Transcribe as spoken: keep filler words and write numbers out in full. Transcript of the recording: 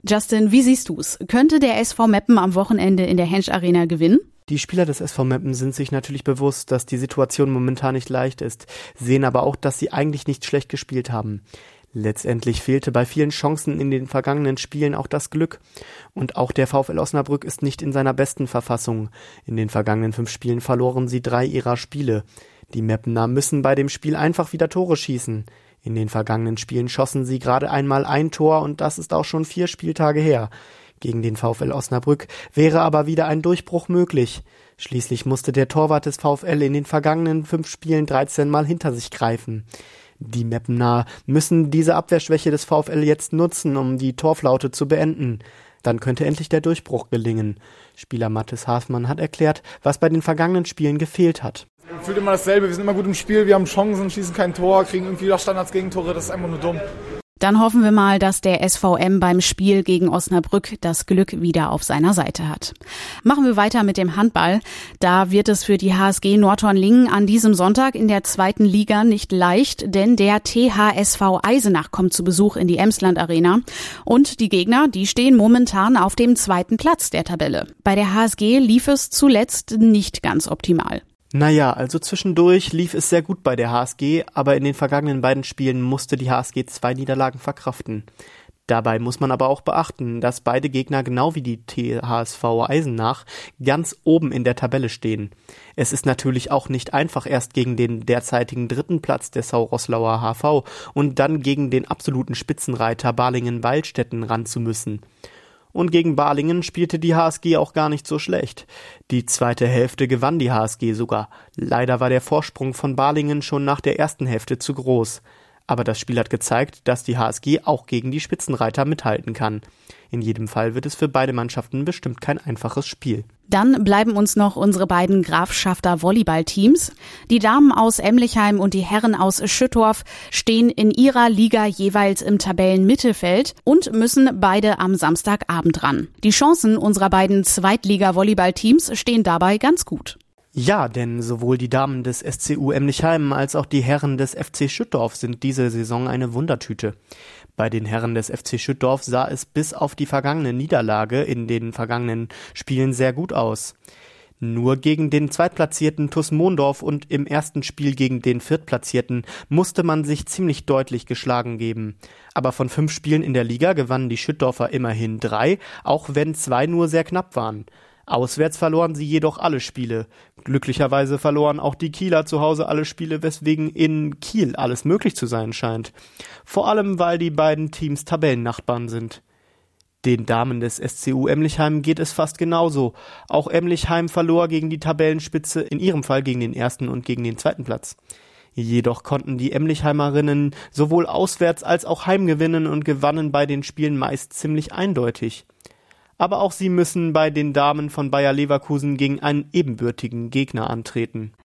Justin, wie siehst du's? Könnte der S V Meppen am Wochenende in der Hensch Arena gewinnen? Die Spieler des S V Meppen sind sich natürlich bewusst, dass die Situation momentan nicht leicht ist, sehen aber auch, dass sie eigentlich nicht schlecht gespielt haben. Letztendlich fehlte bei vielen Chancen in den vergangenen Spielen auch das Glück. Und auch der VfL Osnabrück ist nicht in seiner besten Verfassung. In den vergangenen fünf Spielen verloren sie drei ihrer Spiele. Die Meppener müssen bei dem Spiel einfach wieder Tore schießen. In den vergangenen Spielen schossen sie gerade einmal ein Tor und das ist auch schon vier Spieltage her. Gegen den VfL Osnabrück wäre aber wieder ein Durchbruch möglich. Schließlich musste der Torwart des VfL in den vergangenen fünf Spielen dreizehn Mal hinter sich greifen. Die Meppener müssen diese Abwehrschwäche des VfL jetzt nutzen, um die Torflaute zu beenden. Dann könnte endlich der Durchbruch gelingen. Spieler Mathis Hafmann hat erklärt, was bei den vergangenen Spielen gefehlt hat. Man fühlt immer dasselbe, wir sind immer gut im Spiel, wir haben Chancen, schießen kein Tor, kriegen irgendwie wieder Standards, Gegentore, das ist einfach nur dumm. Dann hoffen wir mal, dass der S V M beim Spiel gegen Osnabrück das Glück wieder auf seiner Seite hat. Machen wir weiter mit dem Handball. Da wird es für die H S G Nordhorn-Lingen an diesem Sonntag in der zweiten Liga nicht leicht, denn der T H S V Eisenach kommt zu Besuch in die Emsland Arena. Und die Gegner, die stehen momentan auf dem zweiten Platz der Tabelle. Bei der H S G lief es zuletzt nicht ganz optimal. Naja, also zwischendurch lief es sehr gut bei der H S G, aber in den vergangenen beiden Spielen musste die H S G zwei Niederlagen verkraften. Dabei muss man aber auch beachten, dass beide Gegner genau wie die T H S V Eisenach ganz oben in der Tabelle stehen. Es ist natürlich auch nicht einfach, erst gegen den derzeitigen dritten Platz der Sau-Roßlauer H V und dann gegen den absoluten Spitzenreiter Balingen-Waldstätten ran zu müssen. Und gegen Balingen spielte die H S G auch gar nicht so schlecht. Die zweite Hälfte gewann die H S G sogar. Leider war der Vorsprung von Balingen schon nach der ersten Hälfte zu groß. Aber das Spiel hat gezeigt, dass die H S G auch gegen die Spitzenreiter mithalten kann. In jedem Fall wird es für beide Mannschaften bestimmt kein einfaches Spiel. Dann bleiben uns noch unsere beiden Grafschafter Volleyballteams. Die Damen aus Emlichheim und die Herren aus Schüttorf stehen in ihrer Liga jeweils im Tabellenmittelfeld und müssen beide am Samstagabend ran. Die Chancen unserer beiden Zweitliga-Volleyballteams stehen dabei ganz gut. Ja, denn sowohl die Damen des S C U Emlichheim als auch die Herren des F C Schüttorf sind diese Saison eine Wundertüte. Bei den Herren des F C Schüttorf sah es bis auf die vergangene Niederlage in den vergangenen Spielen sehr gut aus. Nur gegen den Zweitplatzierten T U S Mondorf und im ersten Spiel gegen den Viertplatzierten musste man sich ziemlich deutlich geschlagen geben. Aber von fünf Spielen in der Liga gewannen die Schüttorfer immerhin drei, auch wenn zwei nur sehr knapp waren. Auswärts verloren sie jedoch alle Spiele. Glücklicherweise verloren auch die Kieler zu Hause alle Spiele, weswegen in Kiel alles möglich zu sein scheint. Vor allem, weil die beiden Teams Tabellennachbarn sind. Den Damen des S C U Emlichheim geht es fast genauso. Auch Emlichheim verlor gegen die Tabellenspitze, in ihrem Fall gegen den ersten und gegen den zweiten Platz. Jedoch konnten die Emlichheimerinnen sowohl auswärts als auch heim gewinnen und gewannen bei den Spielen meist ziemlich eindeutig. Aber auch sie müssen bei den Damen von Bayer Leverkusen gegen einen ebenbürtigen Gegner antreten.